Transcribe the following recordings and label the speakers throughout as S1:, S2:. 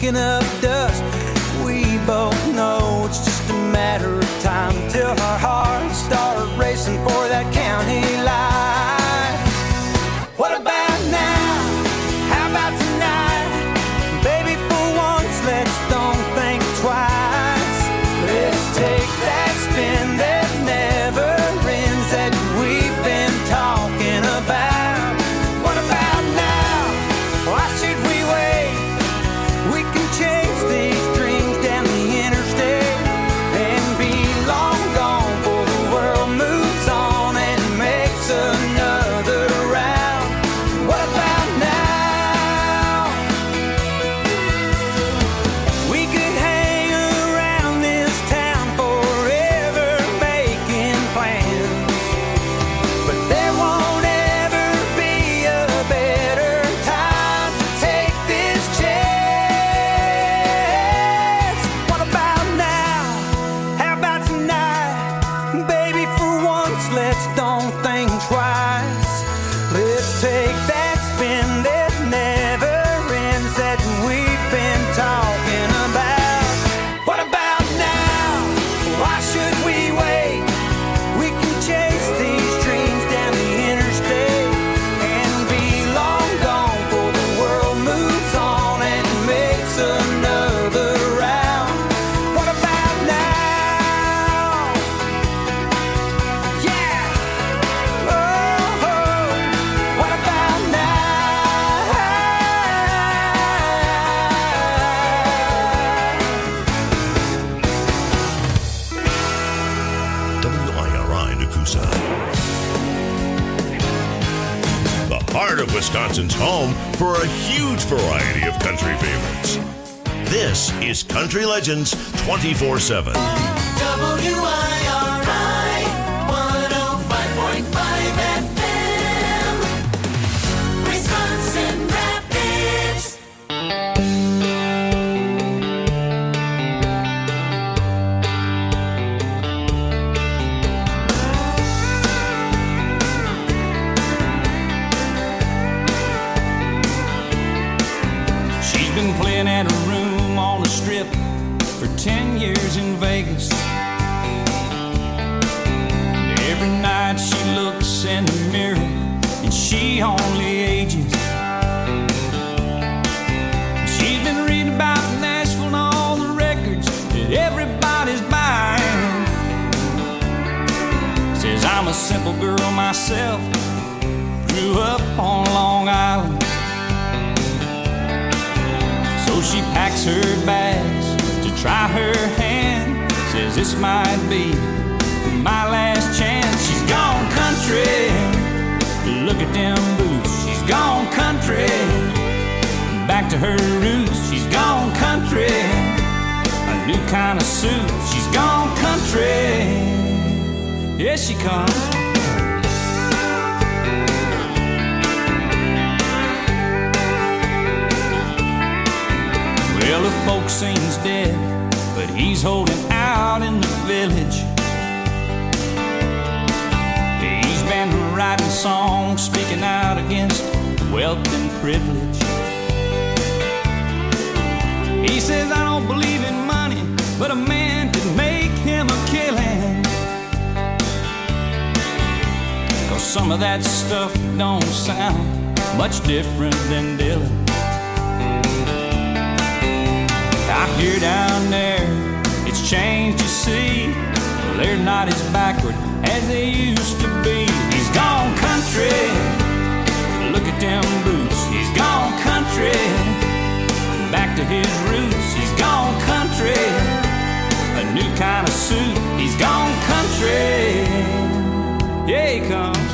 S1: kicking up dust. We both know it's just a matter of time till our hearts start racing for that county line. What about now? How about tonight? Baby, for once, let's don't think twice. Let's take that spin that never ends that we've been talking about. What about now? Why should we wait? We can chase these dreams down the interstate and be long gone before the world moves on and makes another round. What about now? We could hang around this town forever making plans, but there won't ever be a better time to take this chance. What about now? How about tonight? Baby, for once, let's don't think twice. Let's take that spin that never ends that we've been talking about. What about now? Why should we wait? We can chase these dreams down the interstate and be long gone before the world moves on and makes another round. What about now? Yeah. Oh, what about now?
S2: WIRI Nakusa. The heart of Wisconsin's home for a huge variety of country favorites. This is Country Legends 24/7.
S3: WIRI 105.5 FM, Wisconsin Rapids.
S1: She's been playing at a room on the strip for 10 years in Vegas. Every night she looks in the mirror and she only ages. She's been reading about Nashville and all the records that everybody's buying. Says I'm a simple girl myself, grew up on Long Island. So she packs her bags to try her hand. Says this might be my last chance. She's gone country. Look at them boots. She's gone country. Back to her roots. She's gone country. A new kind of suit. She's gone country. Here she comes. Well, the folksin's dead, but he's holding out in the village. He's been writing songs, speaking out against wealth and privilege. He says, I don't believe in money, but a man can make him a killing. 'Cause some of that stuff don't sound much different than Dylan. Out here down there, it's changed, you see. Well, they're not as backward as they used to be. He's gone country. Look at them boots. He's gone country. Back to his roots. He's gone country. A new kind of suit. He's gone country. Yeah, he comes.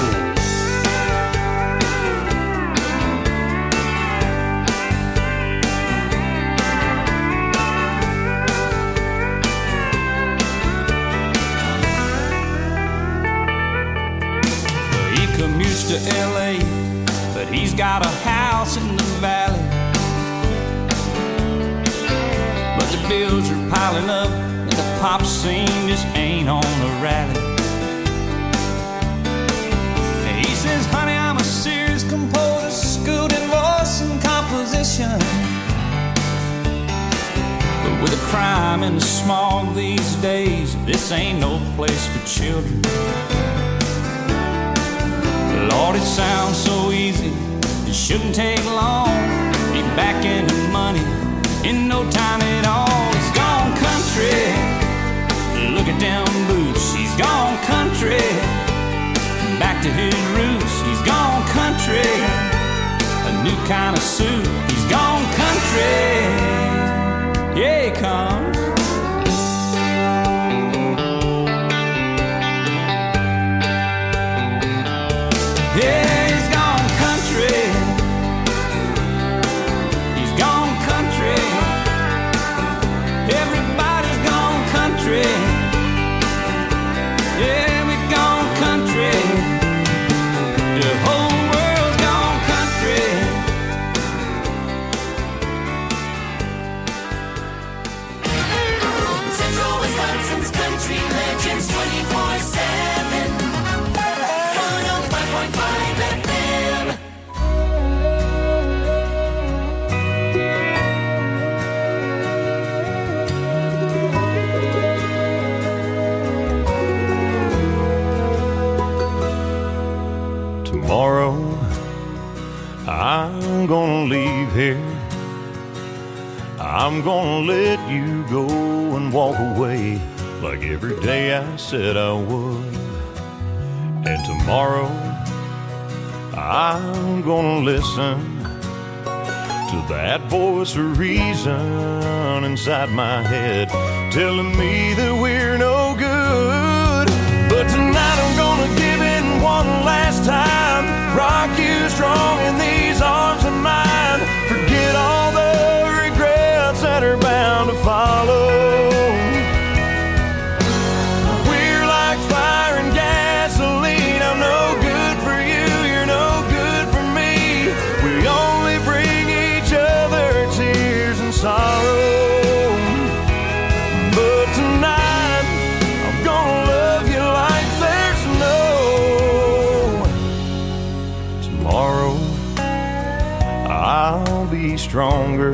S1: Commutes to LA, but he's got a house in the valley. But the bills are piling up and the pop scene just ain't on the rally. He says, honey, I'm a serious composer, schooled in voice and composition.
S4: crime and the smog these days. This ain't no place for children. Lord, it sounds so easy. It shouldn't take long. Be back into money in no time at all. He's gone country. Look at them boots. He's gone country. Back to his roots. He's gone country. A new kind of suit. He's gone country. Yeah, he comes. Yeah, he's gone country. He's gone country. Everybody's gone country. Yeah, we've gone country. The whole world's gone country.
S3: Central Wisconsin's Country Legends 24/7. 105.5 FM.
S5: Tomorrow, I'm gonna leave here. I'm gonna let you go and walk away like every day I said I would. And tomorrow, I'm gonna listen to that voice of reason inside my head telling me that we're no good. But tonight I'm gonna give in one last time, rock you strong in these arms of mine. Forget all the regrets that are bound to follow. We're like fire and gasoline. I'm no good for you, you're no good for me. We only bring each other tears and sorrow. But tonight I'm gonna love you like there's no tomorrow. I'll be stronger.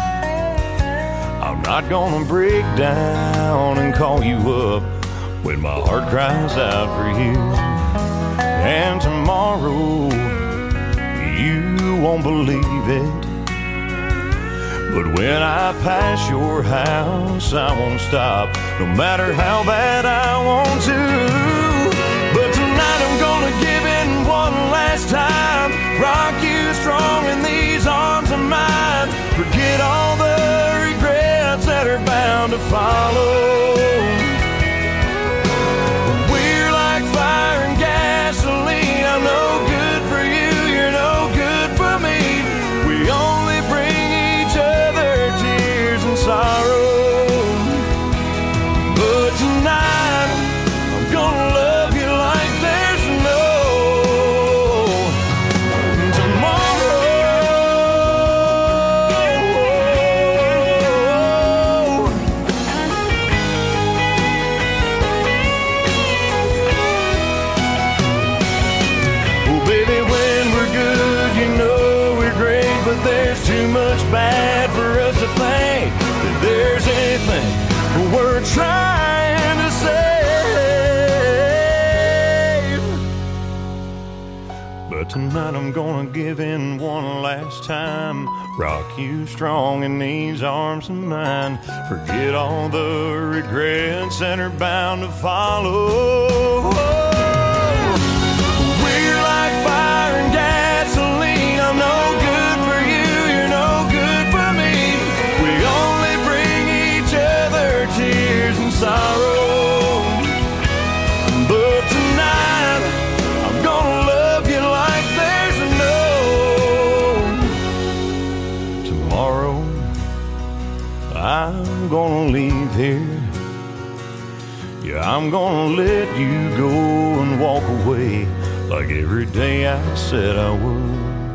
S5: I'm not gonna break down and call you up when my heart cries out for you. And tomorrow, you won't believe it, but when I pass your house, I won't stop, no matter how bad I want to. But tonight I'm gonna give in one last time, rock you strong in these arms of mine. Forget all the regrets that are bound to follow. We're like fire and gasoline. I'm no good for you, you're no good for me. We only bring each other tears and sorrow. But tonight I'm gonna love you like there's no tomorrow. Oh baby, when we're good, you know we're great, but there's too much bad for us to think that there's anything we're trying to save. But tonight I'm gonna give in one last time, rock you strong in these arms of mine. Forget all the regrets that are bound to follow. We're like fire and gasoline. I'm no good for you, you're no good for me. We only bring each other tears and sorrow. But tonight I'm gonna love you like there's no tomorrow. I'm gonna leave here. Yeah, I'm gonna let you go and walk away like every day I said I would.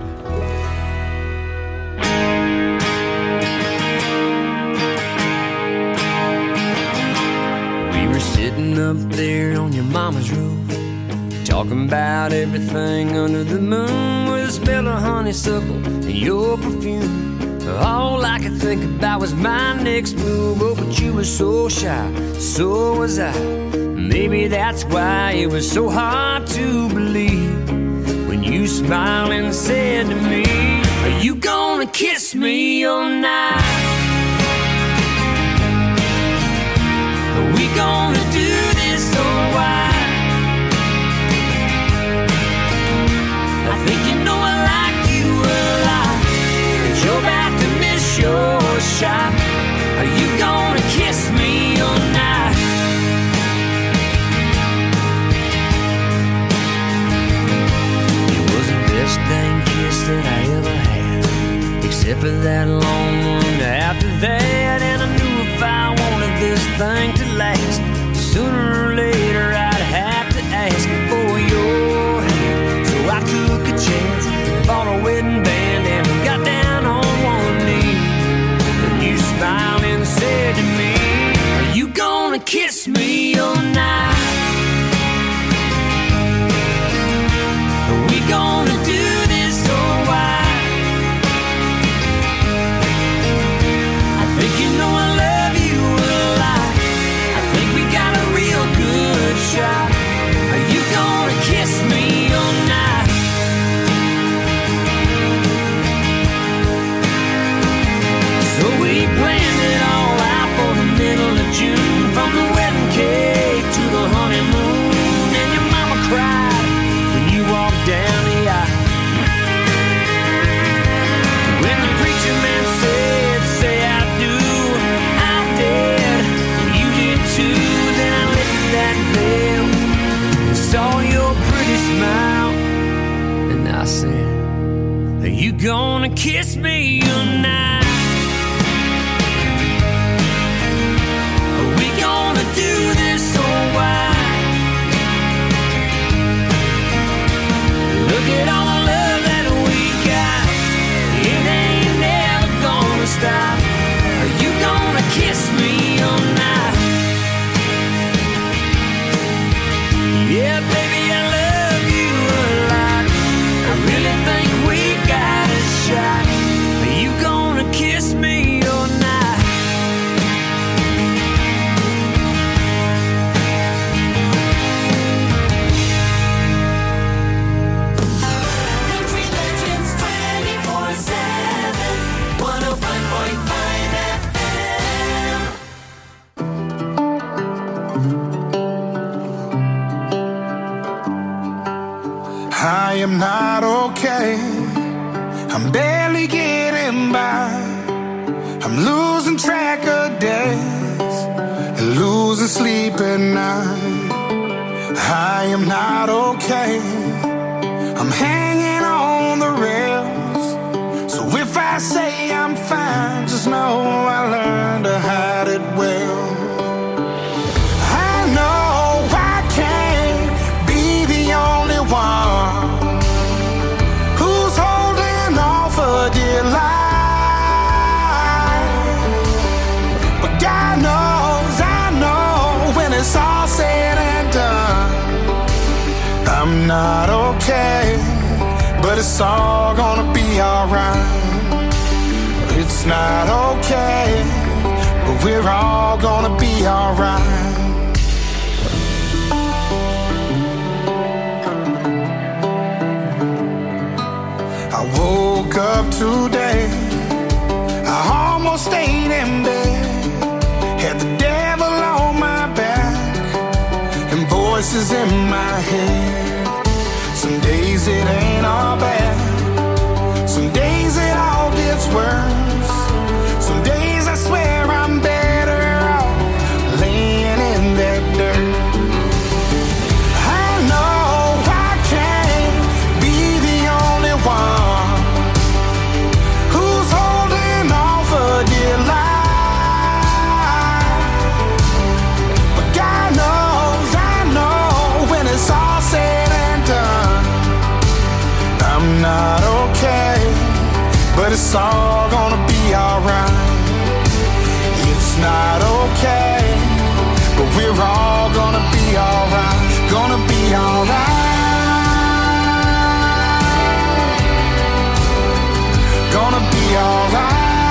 S6: We were sitting up there on your mama's roof, talking about everything under the moon, with a smell of honeysuckle and your perfume. All I could think about was my next move. Oh, but you were so shy, so was I. Maybe that's why it was so hard to believe when you smiled and said to me, are you gonna kiss me all night? Are we gonna do this or why? I think you know I like you a lot, but you're about to miss your shot. Are you gonna kiss me all night? It was the best dang kiss that I ever had, except for that long one after that. And I knew if I wanted this thing to last, sooner or later I'd have to ask for your hand. So I took a chance, bought a wedding band, and got down on one knee. And you smiled and said to me, are you gonna kiss me all night? Are we gonna do this or why? I think you know I love you a lot. I think we got a real good shot. Are you gonna kiss me all night? So we planned it all out for the middle of June, from the wedding cake to the honeymoon. And your mama cried when you walked down the aisle. When the preacher man said, say I do, I did, you did too. Then I lifted that veil, saw your pretty smile, and I said, are you gonna kiss me tonight? Are we gonna do this or why? Look at all the love that we got, it ain't never gonna stop. Are you gonna kiss me all night? Yeah, baby, I love you a lot. I really think we got a shot. Are you gonna kiss me all night?
S3: Country Legends 24/7, 105.5 FM.
S1: I am not okay. I'm barely getting by. I'm losing track of days and losing sleep at night. I am not okay. I'm hanging on the rails. So if I say I'm fine, just know I learned to hide it well. I know I can't be the only one who's holding on for dear life. But God knows, I know, when it's all said and done, I'm not okay, but it's all gonna be alright. It's not okay, but we're all gonna be alright. I woke up today, I almost stayed in bed, had the devil on my back and voices in my head. Some days it ain't all bad, some days it all gets worse. Some days I swear I'm better off laying in that dirt. I know I can't be the only one who's holding on for dear life. But God knows, I know, when it's all said and done, I'm not okay, but it's all gonna be alright. It's not okay, but we're all gonna be alright. Gonna be alright. Gonna be alright.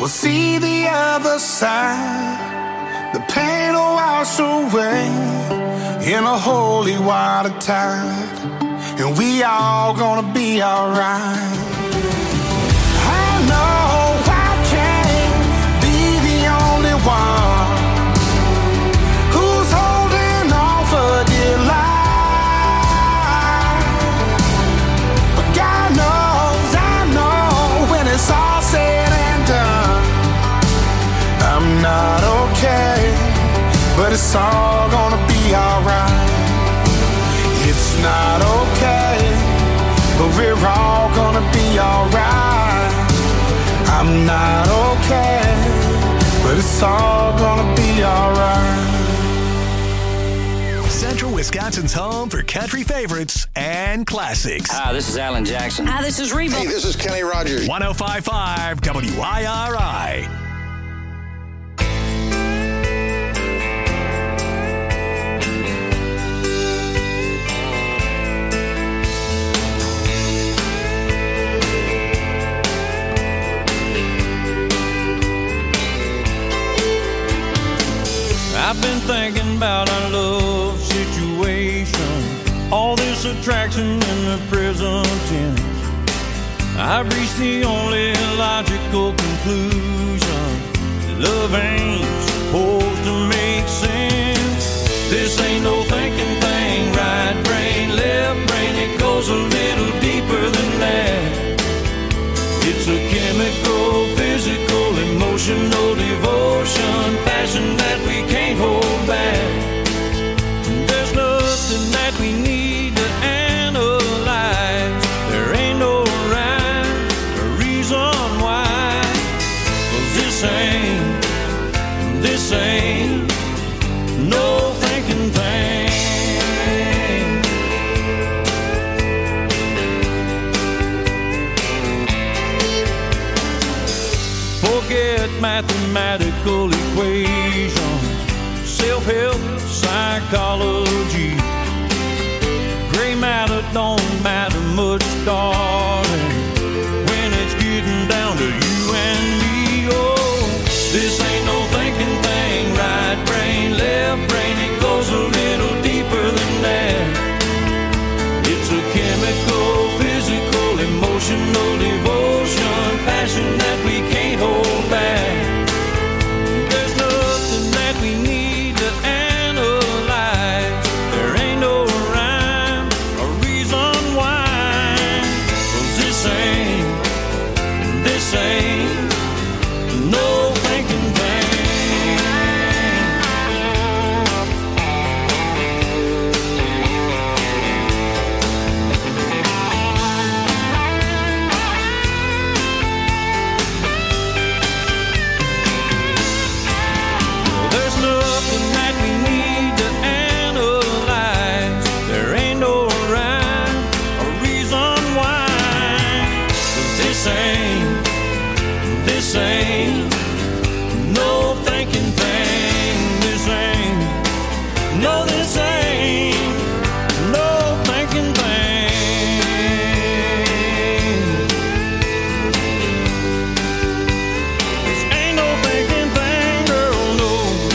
S7: We'll see the other side. The pain will wash away in a holy water tide, and we all gonna be alright. I know I can't be the only one who's holding on for dear life, but God knows, I know when it's all said and done, I'm not okay, but it's all gonna be alright. It's not okay, but we're all gonna be alright. I'm not okay, but it's all gonna be alright.
S8: Central Wisconsin's home for country favorites and classics.
S4: Hi, this is Alan Jackson.
S9: Hi, this is Reba.
S10: Hey, this is Kenny Rogers.
S8: 105.5 WIRI.
S4: I've been thinking about our love situation, all this attraction in the present tense. I've reached the only logical conclusion: love ain't supposed to make sense. This ain't no thinking thing, right brain, left brain, it goes a little deeper than that. It's a chemical, physical, emotional devotion, passion that we can't hold back. There's nothing that we need to analyze. There ain't no rhyme or reason why. 'Cause this ain't no thinking thing. Forget mathematical equations, self-help, psychology. Gray matter don't matter much, darling, when it's getting down to you and me. Oh, this ain't no thinking thing, right brain, left brain, it goes a little deeper than that. It's a chemical, physical, emotional devotion, passion that we can't hold back. There's nothing that we need to analyze. There ain't no rhyme or reason why. 'Cause this ain't no thinking thing. There's nothing that we need to analyze. There ain't no rhyme or reason why. 'Cause this ain't no thinking thing. This ain't no thinking thing. This ain't no thinking thing, girl, no.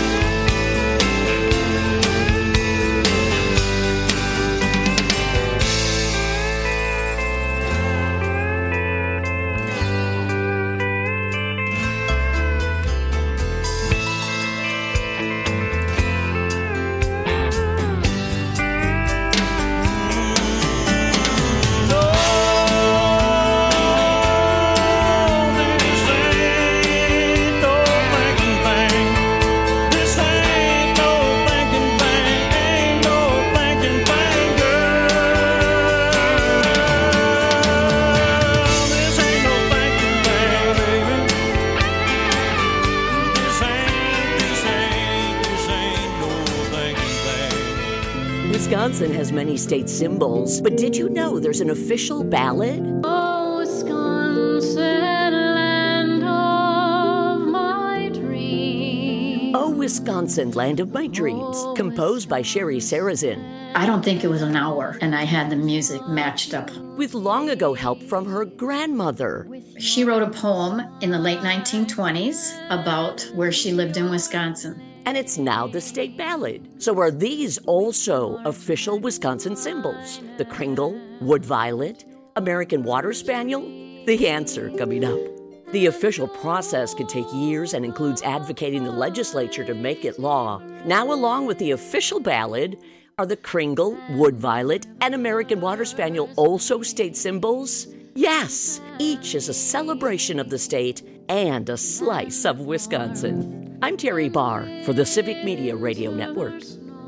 S9: Wisconsin has many state symbols, but did you know there's an official ballad?
S11: Oh, Wisconsin, land of my dreams.
S9: Oh, Wisconsin, Land of My Dreams, composed by Sherry Sarazin.
S10: I don't think it was an hour, and I had the music matched up.
S9: With long ago help from her grandmother.
S10: She wrote a poem in the late 1920s about where she lived in Wisconsin.
S9: And it's now the state ballad. So are these also official Wisconsin symbols? The Kringle, Wood Violet, American Water Spaniel? The answer coming up. The official process can take years and includes advocating the legislature to make it law. Now, along with the official ballad, are the Kringle, Wood Violet, and American Water Spaniel also state symbols? Yes, each is a celebration of the state and a slice of Wisconsin. I'm Terry Barr for the Civic Media Radio Network.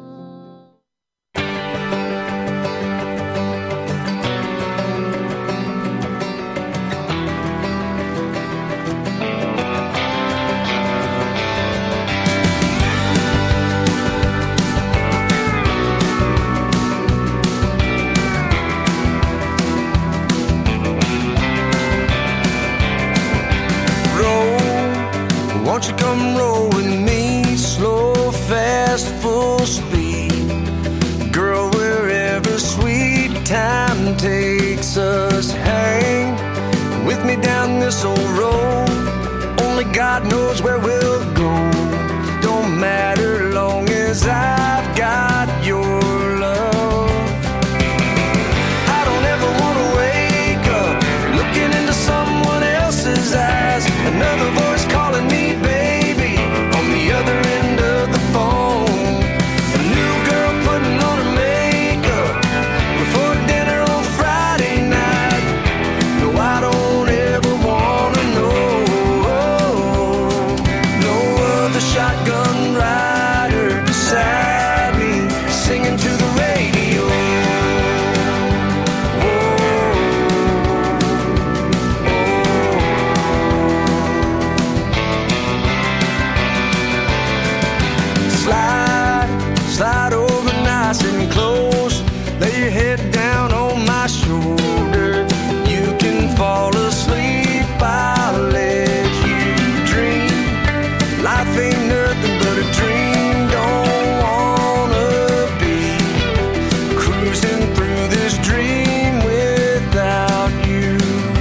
S1: Won't you come roll with me, slow, fast, full speed? Girl, wherever sweet time takes us, hang with me down this old road. Only God knows where we'll go. Don't matter long as I've got your love. I don't ever want to wake up looking into someone else's eyes. Another voice calling me baby on the other end of the phone. A new girl putting on her makeup before dinner on Friday night. No, I don't ever wanna know. No other shotgun rider beside me singing to the radio. Slide over nice and close. Lay your head down on my shoulder. You can fall asleep, I'll let you dream. Life ain't nothing but a dream. Don't wanna be cruising through this dream without you.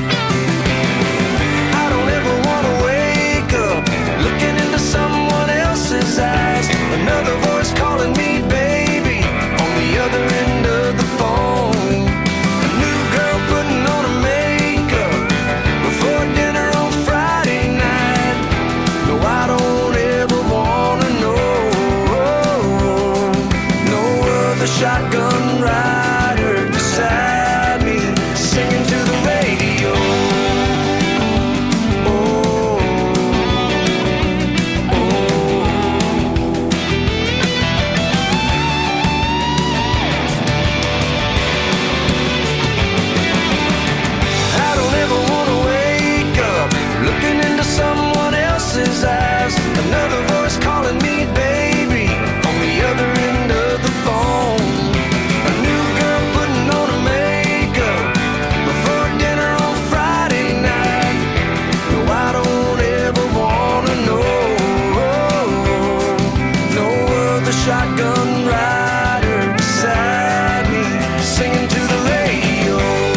S1: I don't ever wanna wake up looking into someone else's eyes. Another voice calling me baby on the other end of the phone. A new girl putting on her makeup before dinner on Friday night. No, I don't ever wanna know. No other shotgun rider beside me singing to the radio. Someone else's eyes. Another voice calling me baby on the other end of the phone. A new girl putting on her makeup before dinner on Friday night. No, I don't ever wanna know. No other shotgun rider beside me singing to the radio.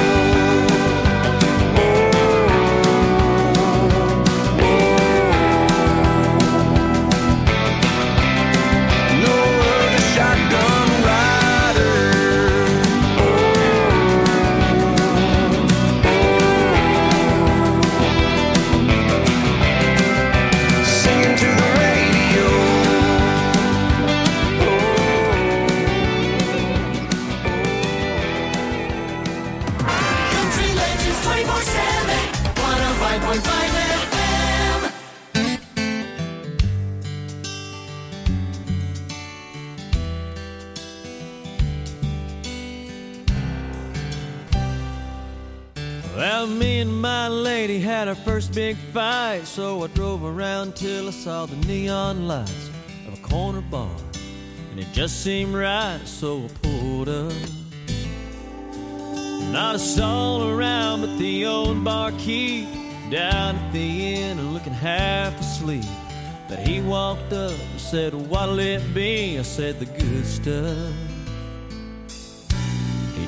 S12: Well, me and my lady had our first big fight, so I drove around till I saw the neon lights of a corner bar, and it just seemed right, so I pulled up. Not a soul around but the old barkeep down at the inn and looking half asleep. But he walked up and said, "What'll it be?" I said, "The good stuff."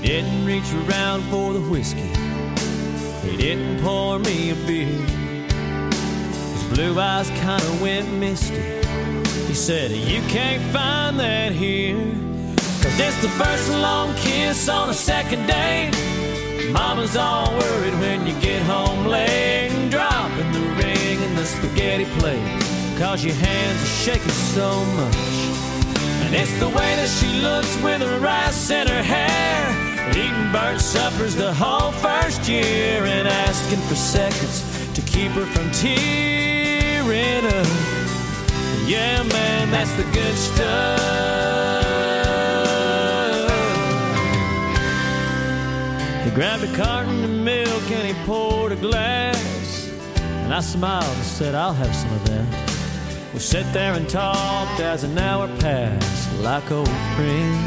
S12: He didn't reach around for the whiskey. He didn't pour me a beer. His blue eyes kinda went misty. He said, you can't find that here. 'Cause it's the first long kiss on a second date. Mama's all worried when you get home late, and dropping the ring in the spaghetti plate 'cause your hands are shaking so much. And it's the way that she looks with her rice in her hair, eating burnt suppers the whole first year, and asking for seconds to keep her from tearing up. Yeah, man, that's the good stuff. He grabbed a carton of milk and he poured a glass, and I smiled and said, I'll have some of that. We sat there and talked as an hour passed like old friends.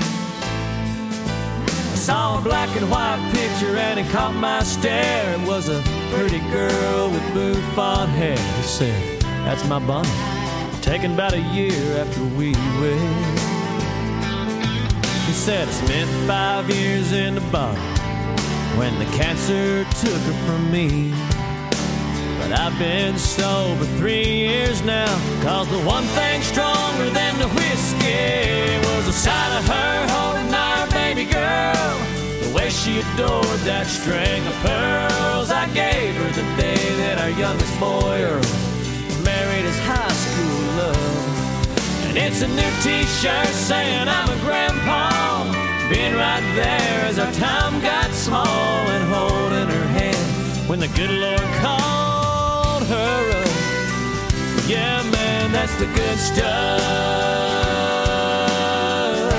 S12: I saw a black and white picture and it caught my stare. It was a pretty girl with bouffant hair. He said, that's my Bonnie, taken about a year after we wed. He said, I spent 5 years in the bottle when the cancer took her from me. But I've been sober 3 years now, 'cause the one thing stronger than the whiskey was the sight of her holding our baby girl, the way she adored that string of pearls I gave her the day that our youngest boy Earl married his high school love. And it's a new t-shirt saying I'm a grandpa, being right there as our time got small, and holding her hand when the good Lord called her up. Yeah, man, that's the good stuff.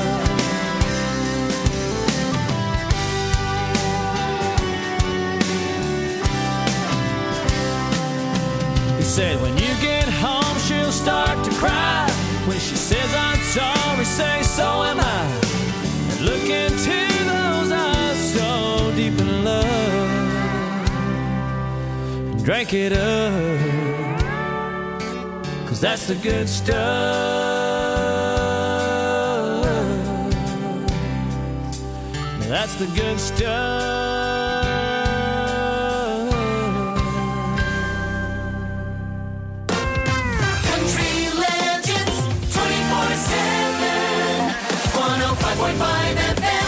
S12: He said, when you get home, she'll start to cry. When she says I'm sorry, say so am I. And look into those eyes so deep in love, and drink it up, 'cause that's the good stuff. That's the good stuff.
S3: Country legends 24/7, 105.5 FM.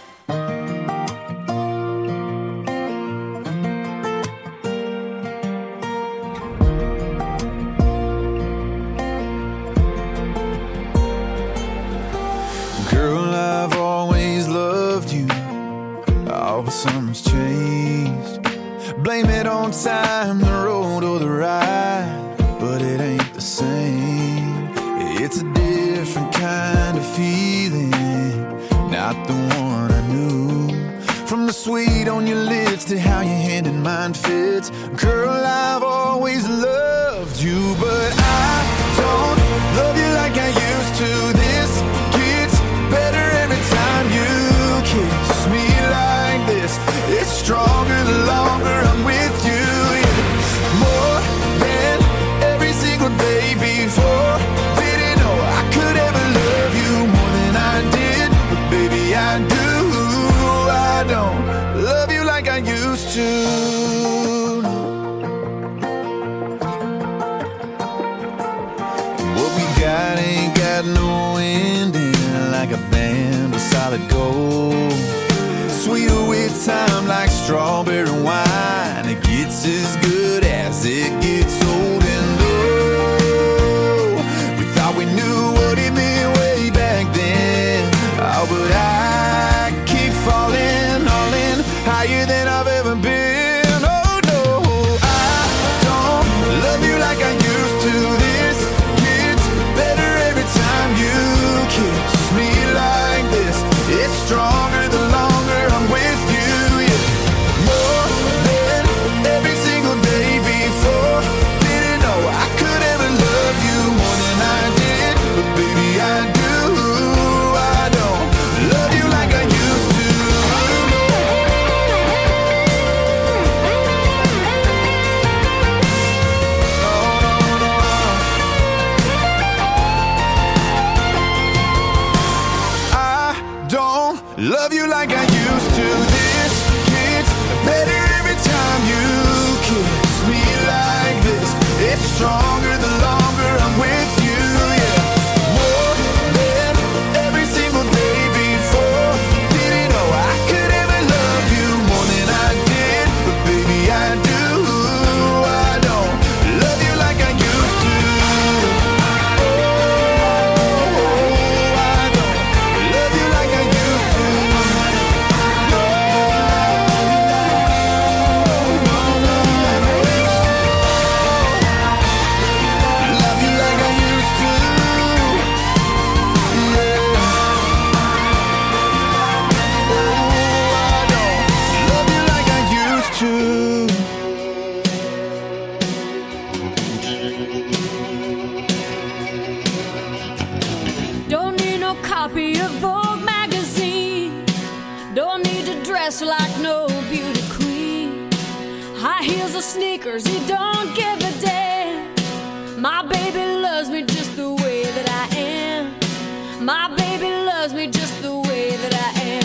S7: Girl, I've always loved you. Oh, but something's changed. Blame it on time, the road, or the ride, but it ain't the same. It's a different kind of feeling, not the one I knew. From the sweet on your lips to how your hand in mine fits. Girl, I've always loved you, but I don't love you like I used to. This gets better every time you kiss me like this. It's stronger the longer I'm with you. Yeah. More than every single day before. Didn't know I could ever love you more than I did, but baby I do. I don't love you like I used to. What we got ain't got no ending, like a band of solid gold. Sweeter with time like strawberry wine. It gets as good as it gets old. And oh, we thought we knew what it meant way back then. Oh, but I keep falling, all in, higher than I've ever been. Oh no, I don't love you like I used to. This gets better every time you kiss me like this. It's stronger the longer I'm with you. Yeah. More than every single day before. Didn't know I could ever love you more than I did, but baby I do. I don't love you like I used to. I don't love you like I used to.
S11: copy of Vogue magazine. Don't need to dress like no beauty queen. High heels or sneakers, he don't give a damn. My baby loves me just the way that I am. My baby loves me just the way that I am.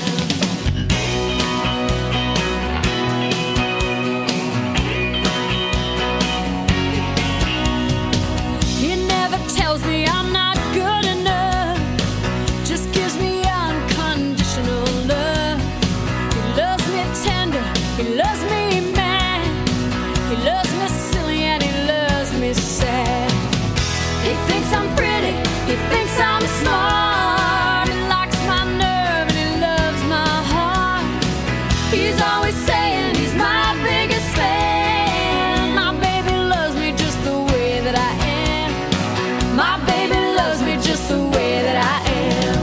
S11: He never tells me I'm not good enough, just gives me unconditional love. He loves me tender, he loves me mad, he loves me silly and he loves me sad. He thinks I'm pretty, he thinks I'm smart, he likes my nerve and he loves my heart. He's always saying he's my biggest fan. My baby loves me just the way that I am. My baby loves me just the way that I am.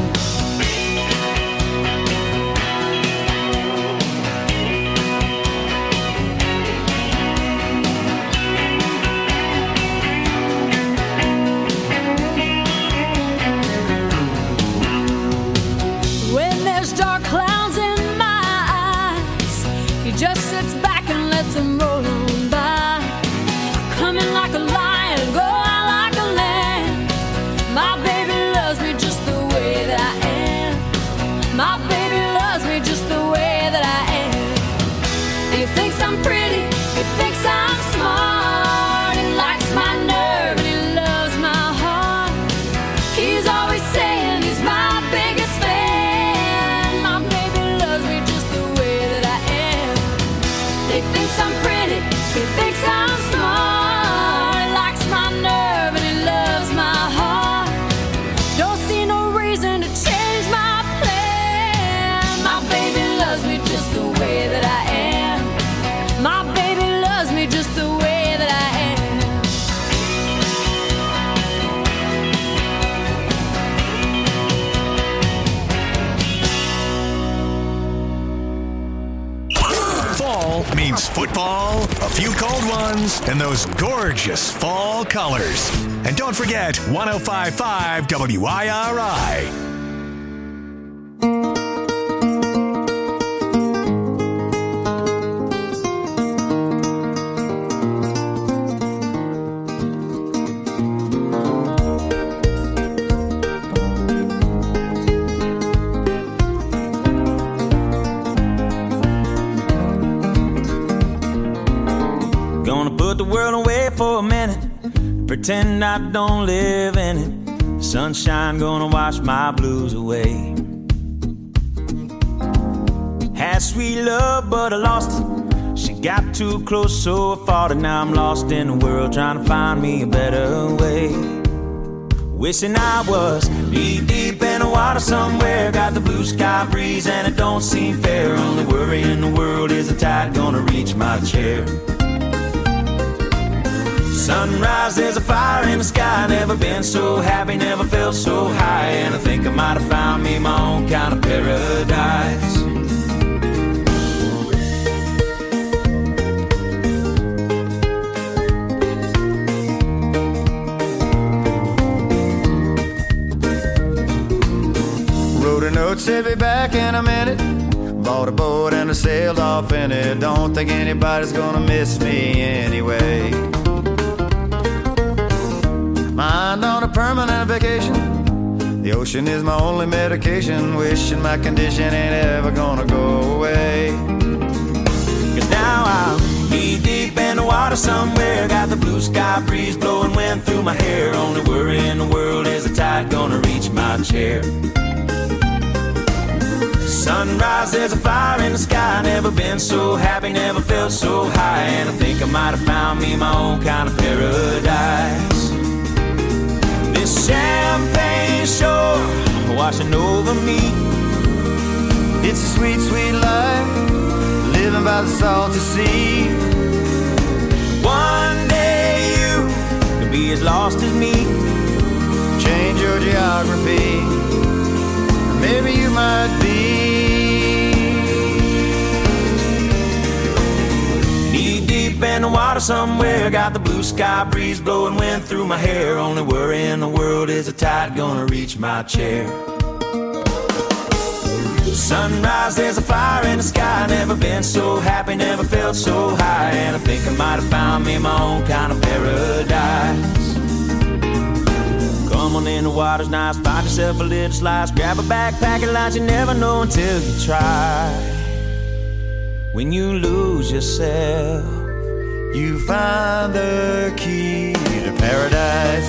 S11: When there's dark clouds in my eyes, he just sits back and lets them roll on by. Come in like a lion, go out like a lamb. My baby loves me just the way that I am. My baby loves me just the way that I am. He thinks I'm pretty, he thinks I'm smart, he likes my nerve and he loves my heart. He's always saying he's my biggest fan. My baby loves me just the way that I am. He thinks I'm pretty, he thinks I'm smart, he likes my nerve and he loves my heart. Don't see no reason to change my plan. My baby loves me just the way that I am. My baby loves me just the way that I am.
S8: Fall means football, a few cold ones, and those gorgeous fall colors. And don't forget 105.5 WIRI.
S13: Gonna put the world away for a minute, pretend I don't live in it. Sunshine gonna wash my blues away. Had sweet love, but I lost it. She got too close, so I fought it. Now I'm lost in the world, trying to find me a better way. Wishing I was knee deep in the water somewhere. Got the blue sky breeze and it don't seem fair. Only worry in the world is the tide gonna reach my chair. Sunrise, there's a fire in the sky. Never been so happy, never felt so high. And I think I might have found me my own kind of paradise.
S14: Wrote a note, said be back in a minute. Bought a boat and I sailed off in it. Don't think anybody's gonna miss me anyway. Mind on a permanent vacation. The ocean is my only medication. Wishing my condition ain't ever gonna go away.
S13: Cause now I'm knee deep in the water somewhere. Got the blue sky breeze blowing wind through my hair. Only worry in the world is the tide gonna reach my chair. Sunrise, there's a fire in the sky. Never been so happy, never felt so high. And I think I might have found me my own kind of paradise. This champagne shore washing over me.
S14: It's a sweet, sweet life, living by the salty sea.
S13: One day you could be as lost as me.
S14: Change your geography, maybe you might be.
S13: Knee deep in the water somewhere. Got the blue sky breeze blowing wind through my hair. Only worry in the world is the tide gonna reach my chair. Sunrise, there's a fire in the sky. Never been so happy, never felt so high. And I think I might have found me my own kind of paradise. Come on in, the water's nice. Find yourself a little slice. Grab a backpack and lunch. You never know until you try. When you lose yourself,
S14: you find the key to paradise.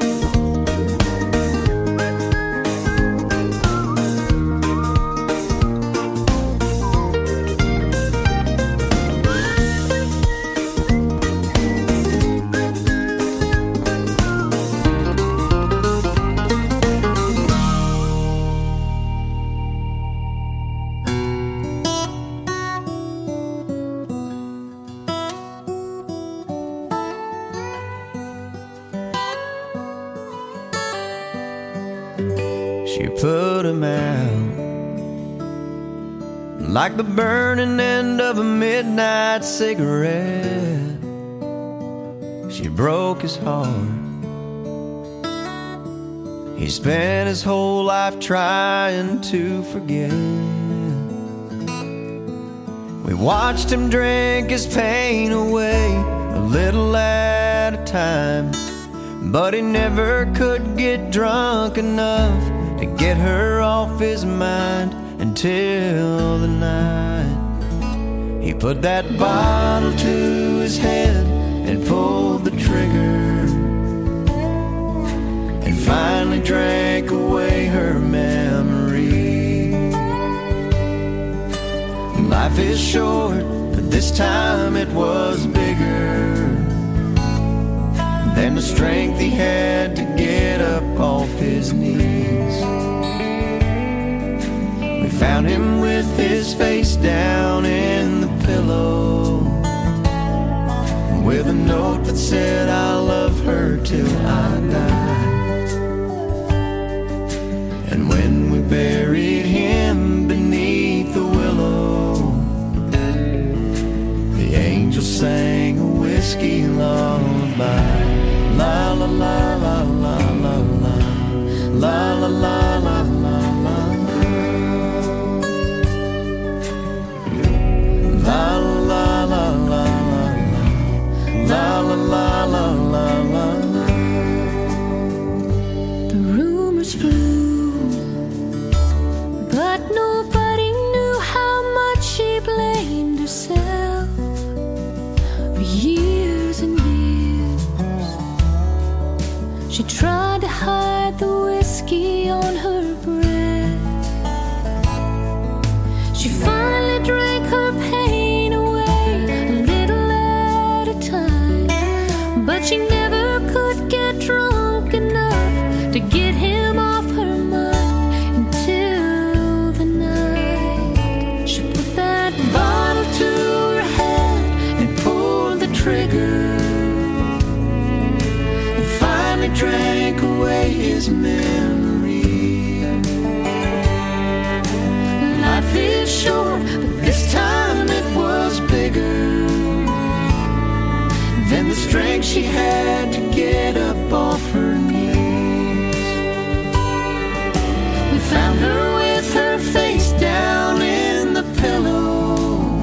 S15: She put him out like the burning end of a midnight cigarette. She broke his heart. He spent his whole life trying to forget. We watched him drink his pain away, a little at a time. But he never could get drunk enough to get her off his mind until the night he put that bottle to his head and pulled the trigger, and finally drank away her memory. Life is short, but this time it was bigger than the strength he had to get up off his knees. We found him with his face down in the pillow, with a note that said, "I'll love her till I die." And when we buried him beneath the willow, the angel sang a whiskey lullaby. La la la la la la la, la la la la la la, la la la la la, la la la la la.
S11: The rumors flew, but nobody knew how much she blamed herself for years and years. She tried to hide the whiskey on her breath. She finally drank her pain away, a little at a time. But she never could get drunk enough to get him off her mind until the night she put that bottle to her head and pulled the trigger, drank away his memory. Life is short, but this time it was bigger than the strength she had to get up off her knees. We found her with her face down in the pillow,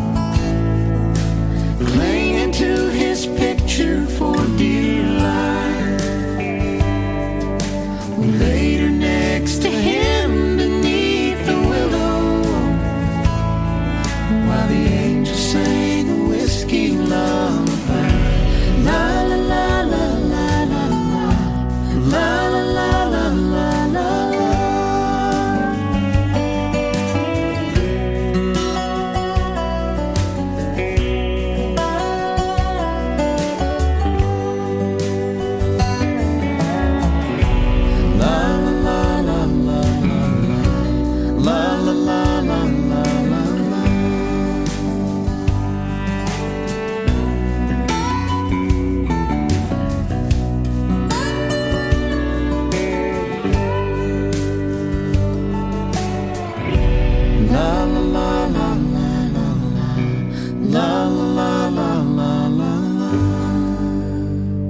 S11: clinging to his picture for dear life. We laid her next to him beneath the willow, while the angel sang a whiskey lullaby. La la la la la la la, la la la la la la.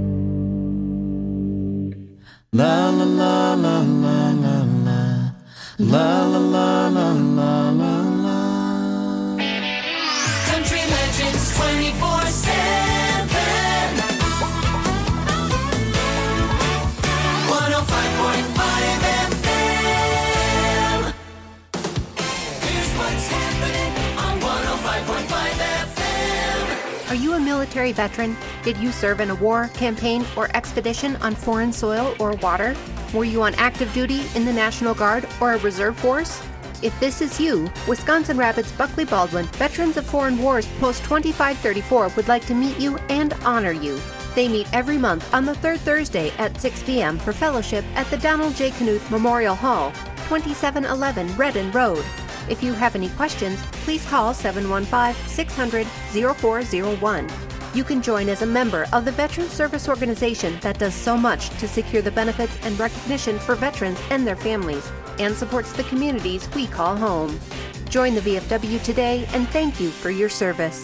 S11: La la la la la la la,
S15: La la la la la la la.
S3: Country Legends 24/7. 105.5 FM. Here's what's happening on 105.5 FM.
S16: Are you a military veteran? Did you serve in a war, campaign, or expedition on foreign soil or water? Were you on active duty in the National Guard or a reserve force? If this is you, Wisconsin Rapids Buckley Baldwin Veterans of Foreign Wars Post 2534 would like to meet you and honor you. They meet every month on the third Thursday at 6 p.m. for fellowship at the Donald J. Knuth Memorial Hall, 2711 Redden Road. If you have any questions, please call 715-600-0401. You can join as a member of the Veterans Service Organization that does so much to secure the benefits and recognition for veterans and their families, and supports the communities we call home. Join the VFW today, and thank you for your service.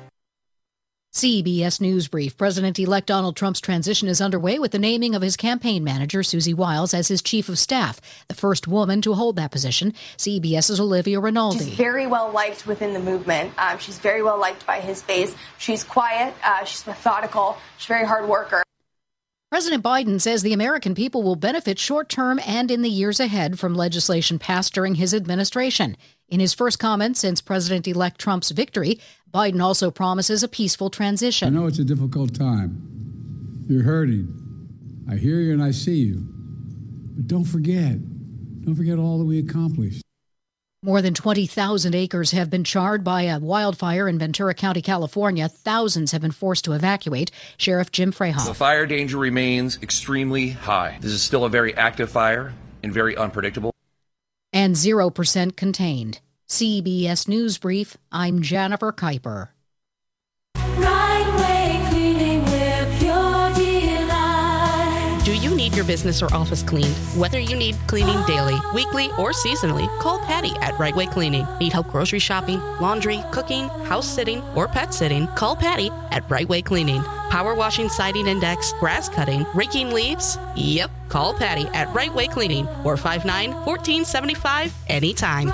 S17: CBS News Brief. President-elect Donald Trump's transition is underway with the naming of his campaign manager, Susie Wiles, as his chief of staff, the first woman to hold that position. CBS's Olivia Rinaldi.
S18: She's very well liked within the movement. She's very well liked by his base. She's quiet. She's methodical. She's a very hard worker.
S17: President Biden says the American people will benefit short-term and in the years ahead from legislation passed during his administration. In his first comment since President-elect Trump's victory, Biden also promises a peaceful transition.
S19: I know it's a difficult time. You're hurting. I hear you and I see you. But don't forget all that we accomplished.
S17: More than 20,000 acres have been charred by a wildfire in Ventura County, California. Thousands have been forced to evacuate. Sheriff Jim Frehoff.
S20: The fire danger remains extremely high. This is still a very active fire and very unpredictable.
S17: And 0% contained. CBS News Brief, I'm Jennifer Kuiper.
S21: Do you need your business or office cleaned? Whether you need cleaning daily, weekly, or seasonally, call Patty at Right Way Cleaning. Need help grocery shopping, laundry, cooking, house sitting, or pet sitting? Call Patty at Right Way Cleaning. Power washing, siding index, grass cutting, raking leaves? Yep, call Patty at Right Way Cleaning, 459-1475, anytime.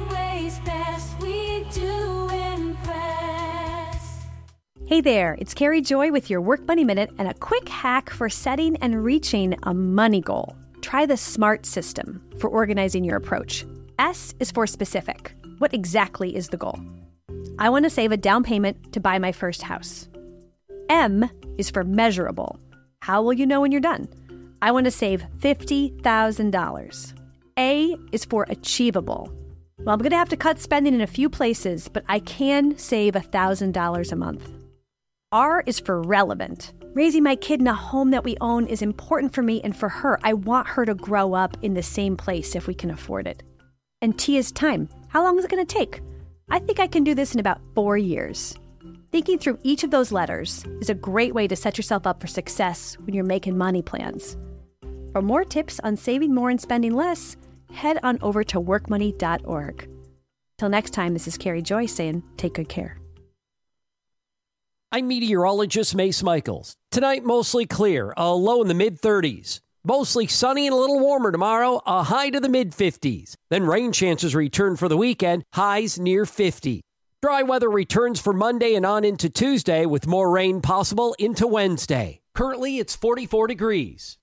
S22: Hey there, it's Carrie Joy with your Work Money Minute and a quick hack for setting and reaching a money goal. Try the SMART system for organizing your approach. S is for specific. What exactly is the goal? I want to save a down payment to buy my first house. M is for measurable. How will you know when you're done? I want to save $50,000. A is for achievable. Well, I'm going to have to cut spending in a few places, but I can save $1,000 a month. R is for relevant. Raising my kid in a home that we own is important for me and for her. I want her to grow up in the same place if we can afford it. And T is time. How long is it going to take? I think I can do this in about 4 years. Thinking through each of those letters is a great way to set yourself up for success when you're making money plans. For more tips on saving more and spending less, head on over to workmoney.org. Till next time, this is Carrie Joy saying, take good care.
S23: I'm meteorologist Mace Michaels. Tonight, mostly clear, a low in the mid-30s. Mostly sunny and a little warmer tomorrow, a high to the mid-50s. Then rain chances return for the weekend, highs near 50. Dry weather returns for Monday and on into Tuesday with more rain possible into Wednesday. Currently, it's 44 degrees.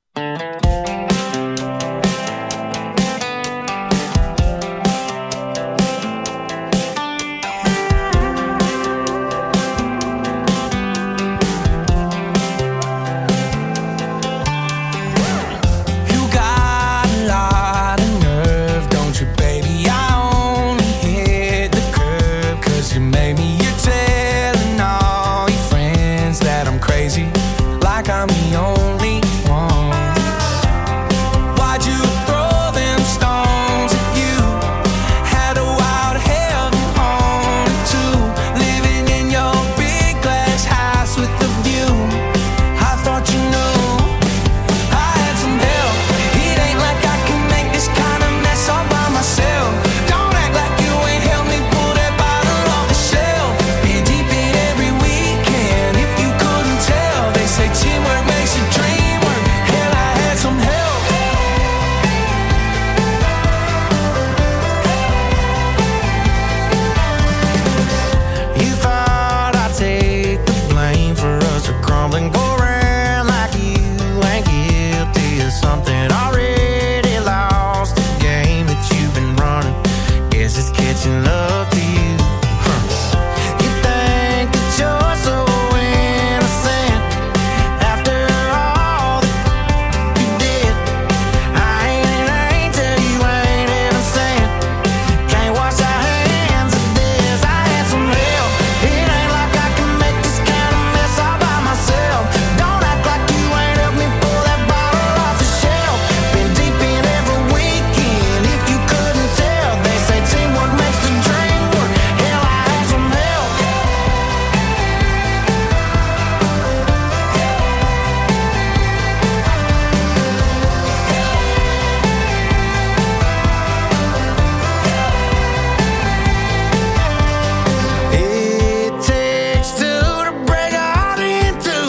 S15: something already lost. The game that you've been running, guess it's catching up to you. You think that you're so innocent after all that you did. I ain't an angel, you ain't even sent. Can't wash our hands of this. I had some help. It ain't like I can make this kind of mess all by myself. Don't act like you ain't helped me pull that bottle off the shelf. Been deep in every weekend, if you couldn't tell. They say teamwork makes the dream work. Hell, I had some help. It takes two to break a heart in two.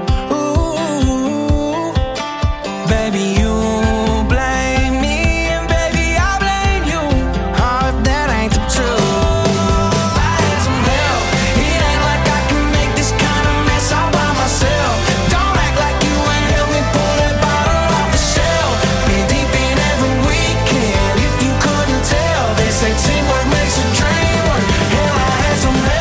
S15: Ooh, baby, you blame me, and baby, I'll blame you. Oh, if that ain't the truth. I had some help. It ain't like I can make this kind of mess all by myself. Don't act like you ain't helped me pull that bottle off the shelf. Been deep in every weekend, if you couldn't tell. They say teamwork makes a dream work. Hell, I had some help.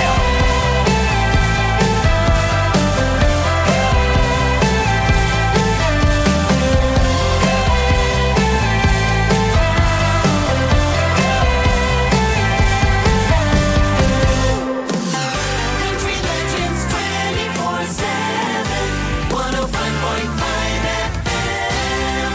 S3: Country Legends 24/7, 105.5 FM.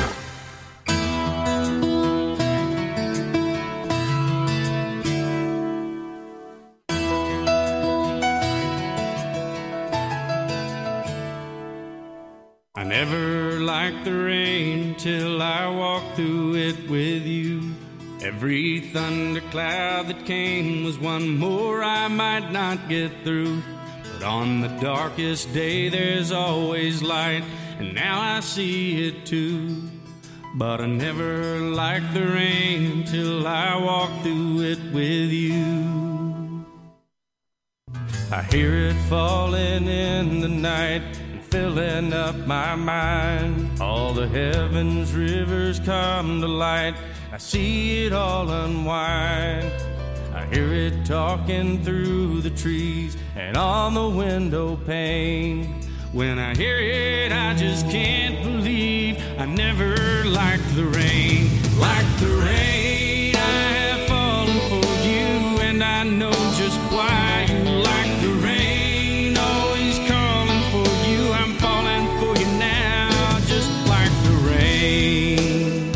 S4: I never liked the rain till I walked through it with you. Every thundercloud that came was one more I might not get through. But on the darkest day there's always light, and now I see it too. But I never liked the rain till I walked through it with you. I hear it falling in the night, filling up my mind. All the heavens rivers come to light. I see it all unwind. I hear it talking through the trees and on the window pane. When I hear it, I just can't believe I never liked the rain. Like the rain, I have fallen for you, and I know just why you like the rain. Always calling for you, I'm falling for you now, just like the rain.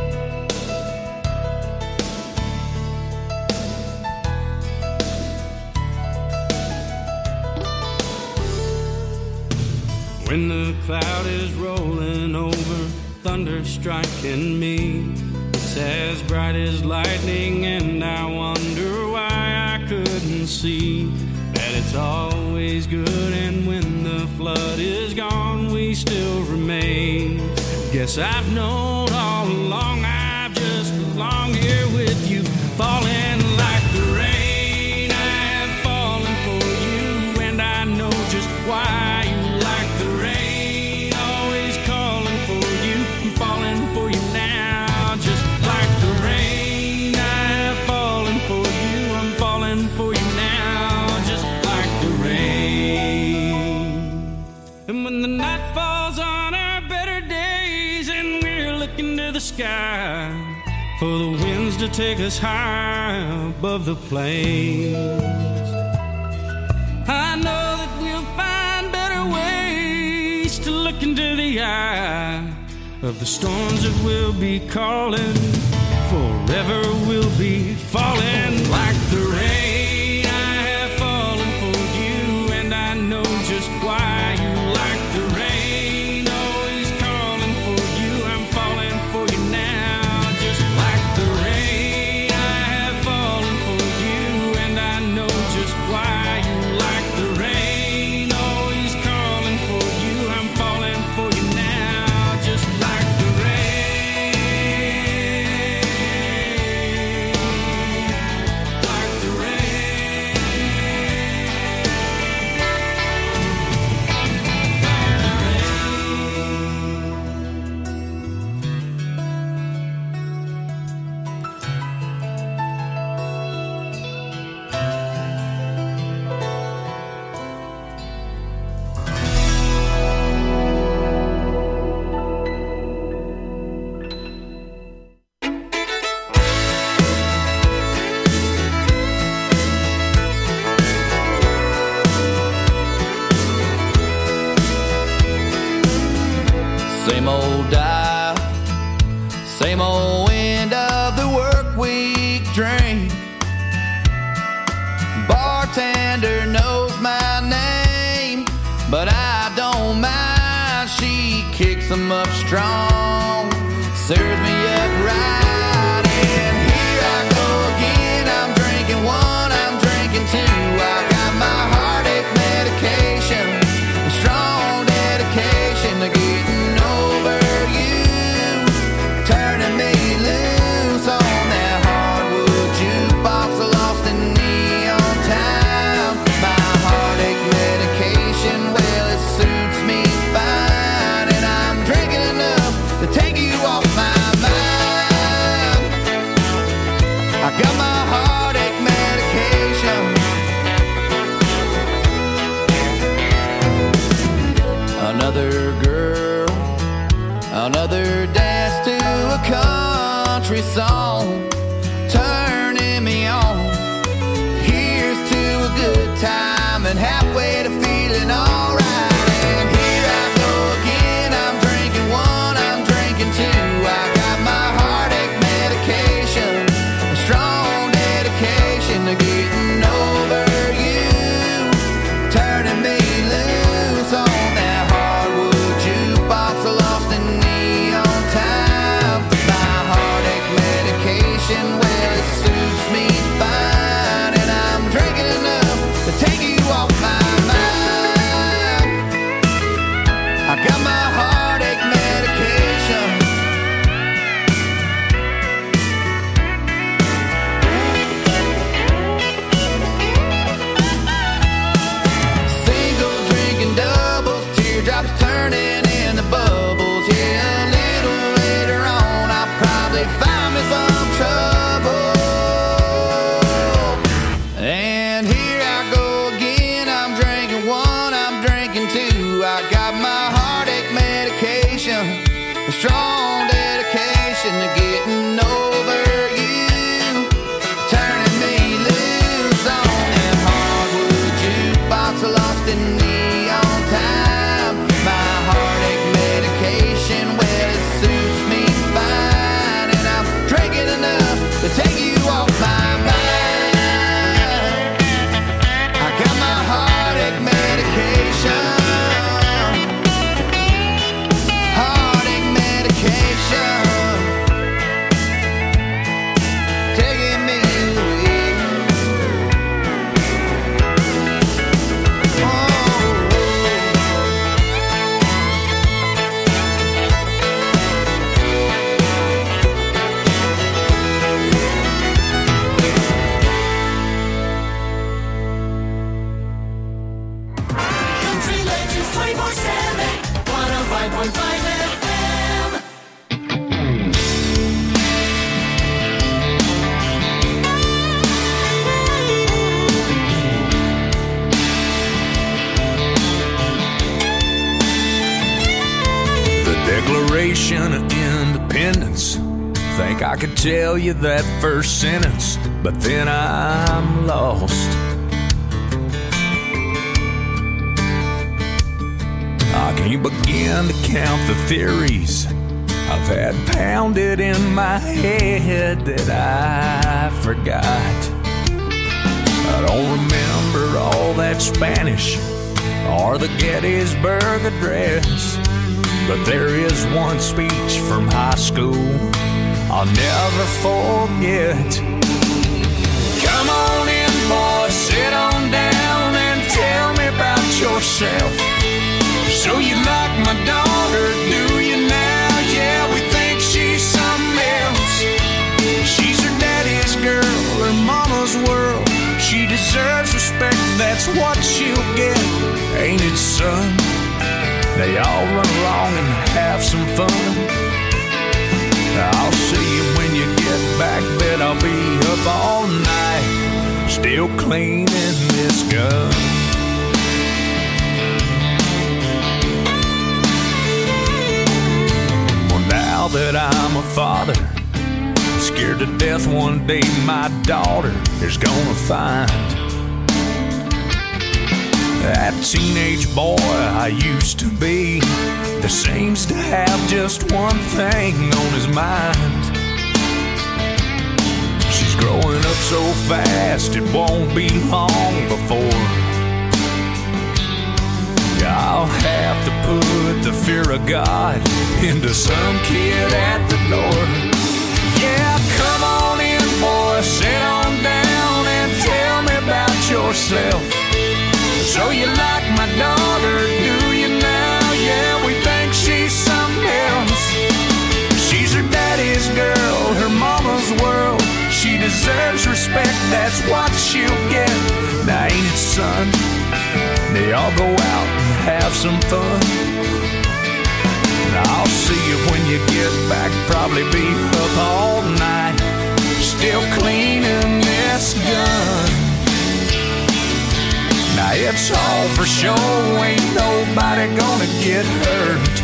S4: When the cloud is rolling over, thunder striking me, it's as bright as lightning, and I wonder why I couldn't see that it's always good, and when the flood is gone, we still remain. Guess I've known all along, I've just belonged here with you, falling like the rain. I have fallen for you, and I know just why you like the rain. Always calling for you, I'm falling for you now, just like the rain. I have fallen for you, I'm falling for you now, just like the rain. And when the night falls on our better days, and we're looking to the sky for the winds to take us high above the plains, I know that we'll find better ways to look into the eye of the storms that will be calling. Forever we'll be falling like the rain. I have fallen for you, and I know just why you like the rain. Always calling for you, I'm falling for you now, just like the rain. I have fallen for you, and I know just why you like the rain. Always calling for you, I'm falling for you now, just like the rain. Like the
S15: up strong, serves me up right. And here I go again, I'm drinking one, I'm drinking two. I got my heartache medication, a strong dedication to getting over you, turning me loose on that hardwood jukebox, lost in neon time. My heartache medication, well, it suits me fine, and I'm drinking enough to take you off my mind. I got my heartache medication. Another girl, another dance to a country song, turning me on. Here's to a good time and halfway to feeling alright. And here I go again, I'm drinking one, I'm drinking two. I got my heartache medication, a strong dedication to getting over you, turning me loose on that hardwood jukebox, lost in neon time. My heartache medication, well, it suits me fine, and I'm drinking enough to take you off my mind. I got my heartache medication. Single drinking doubles, teardrops turning into bubbles. Yeah, a little later on, I'll probably find me some trouble. And here I go again, I'm drinking one, I'm drinking two. I got my heartache medication, a strong dedication to getting over you, turning me loose on that hardwood jukebox, lost in neon time. My heartache medication, well, it suits me fine, and I'm drinking enough to take you off my mind. I got my heartache medication, heartache medication, taking me away.
S3: Country Legends 24/7, 105.5 FM.
S2: The Declaration of Independence. Think I could tell you that first sentence, but then I'm lost. I can't begin to count the theories I've had pounded in my head that I forgot. I don't remember all that Spanish or the Gettysburg Address, but there is one speech from high school I'll never forget. Come on in, boys, sit on down and tell me about yourself. So you like my daughter, do you now? Yeah, we think she's something else. She's her daddy's girl, her mama's world. She deserves respect, that's what she'll get. Ain't it, son? They all run along and have some fun. I'll see you when you get back, bet I'll be up all night, still cleaning this gun. Now that I'm a father, I'm scared to death one day my daughter is gonna find that teenage boy I used to be that seems to have just one thing on his mind. She's growing up so fast it won't be long before I'll I'll have to put the fear of God into some kid at the door. Yeah, come on in, boy, sit on down and tell me about yourself. So you like my daughter, do you now? Yeah, we think she's something else. She's her daddy's girl, her mama's world. She deserves respect, that's what she'll get. Now ain't it, son? They all go out and have some fun. Now I'll see you when you get back, probably be up all night, still cleaning this gun. Now it's all for show, ain't nobody gonna get hurt.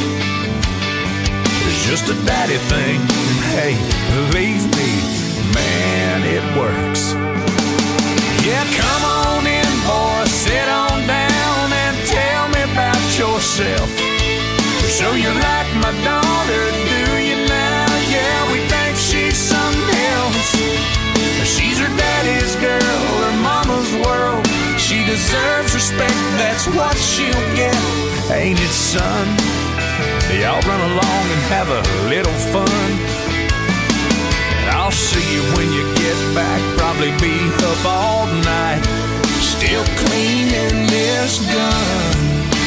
S2: It's just a daddy thing, and hey, believe me, man, it works. Yeah, come on in, boy, sit on down and tell me about yourself. So you like my daughter, do you now? Yeah, we think she's something else. She's her daddy's girl, her mama's world. She deserves respect, that's what she'll get. Ain't it, son? Y'all run along and have a little fun. And I'll see you when you get back, probably be up all night, still cleaning this gun.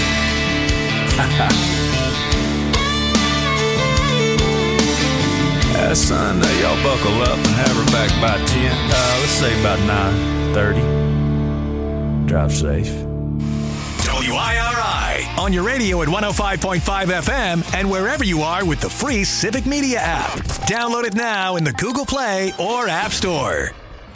S2: Son, y'all buckle up and have her back by 10. Let's say about 9:30. Drive safe.
S8: WIRI on your radio at 105.5 FM and wherever you are with the free Civic Media app. Download it now in the Google Play or App Store.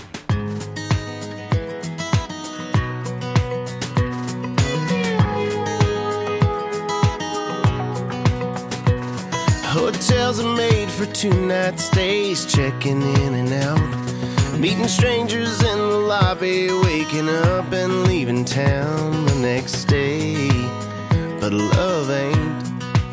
S5: Hotels are made for 2-night stays, checking in and out, meeting strangers in the lobby, waking up and leaving town the next day. But love ain't.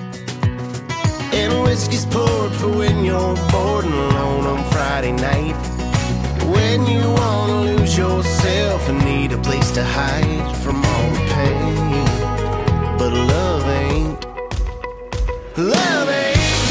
S5: And whiskey's poured for when you're bored and alone on Friday night, when you wanna lose yourself and need a place to hide from all the pain. But love ain't. Love ain't.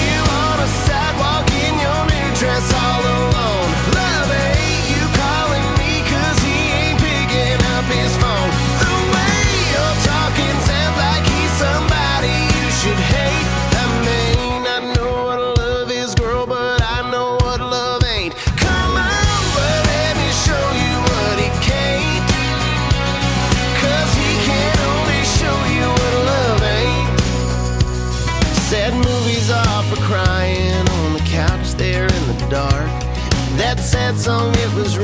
S5: Dress all alone. Love ain't you calling me 'cause he ain't picking up his phone. The way you're talking sounds like he's somebody you should hate. I may not know what love is, girl, but I know what love ain't. Come on, but let me show you what he can't, 'cause he can only show you what love ain't. Sad movies are for crying on the couch there in the dark. That sad song, it was